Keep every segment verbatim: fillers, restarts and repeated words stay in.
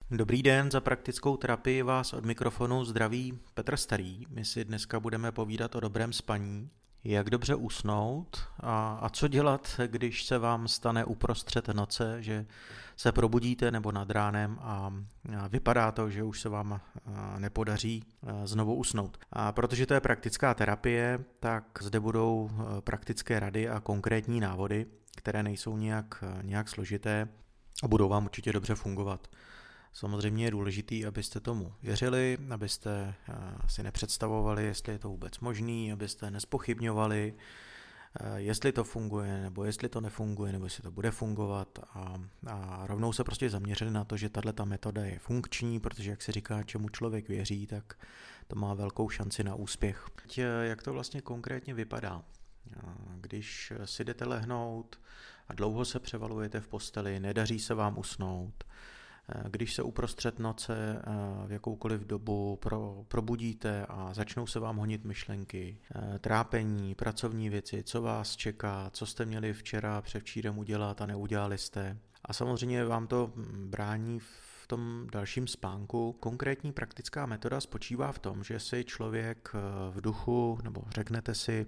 Dobrý den, za praktickou terapii vás od mikrofonu zdraví Petr Starý. My si dneska budeme povídat o dobrém spaní, jak dobře usnout a, a co dělat, když se vám stane uprostřed noce, že se probudíte nebo nad ránem a, a vypadá to, že už se vám nepodaří znovu usnout. A protože to je praktická terapie, tak zde budou praktické rady a konkrétní návody, které nejsou nějak, nějak složité a budou vám určitě dobře fungovat. Samozřejmě je důležité, abyste tomu věřili, abyste si nepředstavovali, jestli je to vůbec možný, abyste nezpochybňovali, jestli to funguje, nebo jestli to nefunguje, nebo jestli to bude fungovat a, a rovnou se prostě zaměřili na to, že tato metoda je funkční, protože jak se říká, čemu člověk věří, tak to má velkou šanci na úspěch. Jak to vlastně konkrétně vypadá? Když si jdete lehnout a dlouho se převalujete v posteli, nedaří se vám usnout, když se uprostřed noce v jakoukoliv dobu pro, probudíte a začnou se vám honit myšlenky, trápení, pracovní věci, co vás čeká, co jste měli včera, předevčírem udělat a neudělali jste. A samozřejmě vám to brání v tom dalším spánku. Konkrétní praktická metoda spočívá v tom, že si člověk v duchu, nebo řeknete si,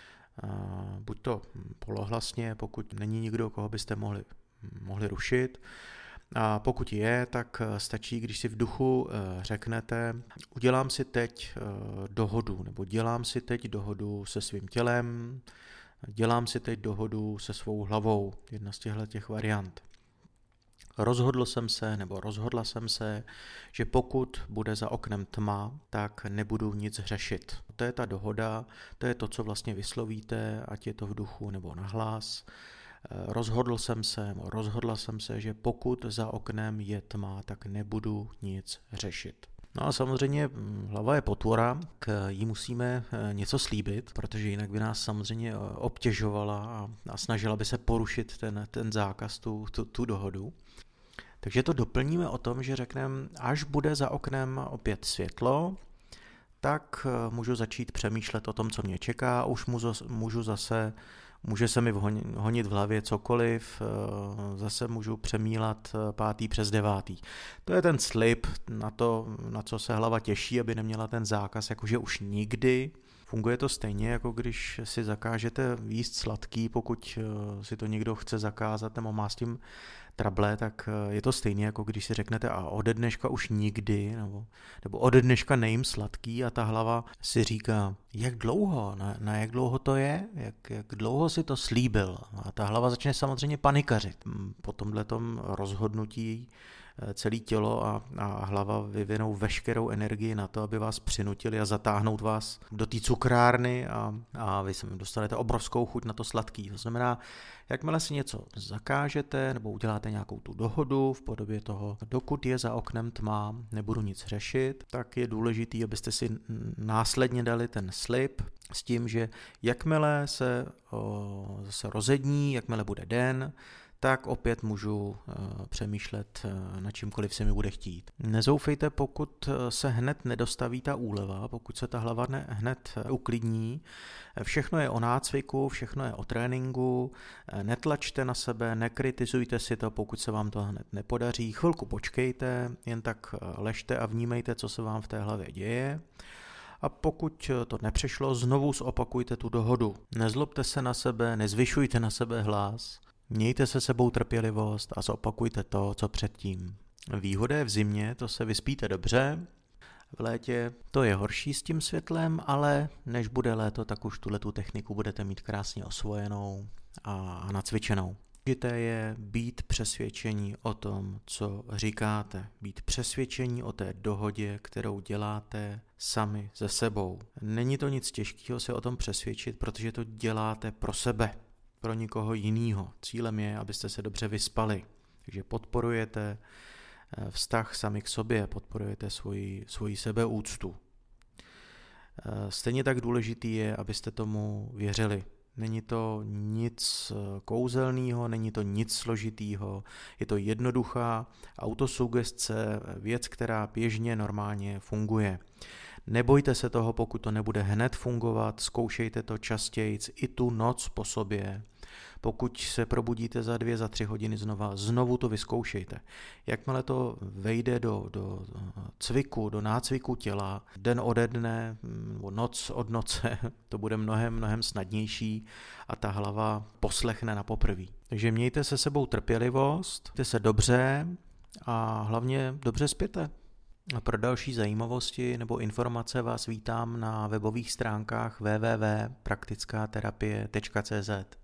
buď to polohlasně, pokud není nikdo, koho byste mohli, mohli rušit, a pokud je, tak stačí, když si v duchu řeknete, udělám si teď dohodu, nebo dělám si teď dohodu se svým tělem, dělám si teď dohodu se svou hlavou, jedna z těchto těch variant. Rozhodl jsem se, nebo rozhodla jsem se, že pokud bude za oknem tma, tak nebudu nic řešit. To je ta dohoda, to je to, co vlastně vyslovíte, ať je to v duchu nebo nahlas. Rozhodl jsem se, rozhodla jsem se, že pokud za oknem je tma, tak nebudu nic řešit. No a samozřejmě hlava je potvora, k jí musíme něco slíbit, protože jinak by nás samozřejmě obtěžovala a, a snažila by se porušit ten, ten zákaz, tu, tu, tu dohodu. Takže to doplníme o tom, že řekneme, až bude za oknem opět světlo, tak můžu začít přemýšlet o tom, co mě čeká, a už můžu zase Může se mi honit v hlavě cokoliv, zase můžu přemýlat pátý přes devátý. To je ten slib na to, na co se hlava těší, aby neměla ten zákaz, jakože už nikdy. Funguje to stejně, jako když si zakážete jíst sladký, pokud si to někdo chce zakázat nebo má s tím trable, tak je to stejně, jako když si řeknete a ode dneška už nikdy, nebo, nebo ode dneška nejím sladký a ta hlava si říká, jak dlouho, na, na jak dlouho to je, jak, jak dlouho si to slíbil. A ta hlava začne samozřejmě panikařit. Po tomhletom rozhodnutí celé tělo a, a hlava vyvinou veškerou energii na to, aby vás přinutili a zatáhnout vás do té cukrárny a, a vy se dostanete obrovskou chuť na to sladký. To znamená, jakmile si něco zakážete nebo uděláte nějakou tu dohodu v podobě toho, dokud je za oknem tma, nebudu nic řešit, tak je důležitý, abyste si následně dali ten slib s tím, že jakmile se o, zase rozední, jakmile bude den, tak opět můžu uh, přemýšlet uh, na čímkoliv se mi bude chtít. Nezoufejte, pokud se hned nedostaví ta úleva, pokud se ta hlava ne, hned uklidní. Všechno je o nácviku, všechno je o tréninku, netlačte na sebe, nekritizujte si to, pokud se vám to hned nepodaří. Chvilku počkejte, jen tak ležte a vnímejte, co se vám v té hlavě děje. A pokud to nepřešlo, znovu zopakujte tu dohodu. Nezlobte se na sebe, nezvyšujte na sebe hlas. Mějte se sebou trpělivost a zopakujte to, co předtím. Výhoda je v zimě, to se vyspíte dobře. V létě to je horší s tím světlem, ale než bude léto, tak už tuhletu techniku budete mít krásně osvojenou a nacvičenou. Důležité je být přesvědčení o tom, co říkáte. Být přesvědčení o té dohodě, kterou děláte sami se sebou. Není to nic těžkého se o tom přesvědčit, protože to děláte pro sebe. Pro nikoho jiného. Cílem je, abyste se dobře vyspali. Takže podporujete vztah sami k sobě, podporujete svoji, svoji sebeúctu. Stejně tak důležitý je, abyste tomu věřili. Není to nic kouzelného, není to nic složitýho, je to jednoduchá autosugestce, věc, která běžně normálně funguje. Nebojte se toho, pokud to nebude hned fungovat, zkoušejte to častěji i tu noc po sobě. Pokud se probudíte za dvě, za tři hodiny znova, znovu to vyzkoušejte. Jakmile to vejde do, do cviku, do nácviku těla, den ode dne, noc od noce, to bude mnohem, mnohem snadnější a ta hlava poslechne na poprví. Takže mějte se sebou trpělivost, mějte se dobře a hlavně dobře spěte. A pro další zajímavosti nebo informace vás vítám na webových stránkách w w w tečka praktická terapie tečka c z.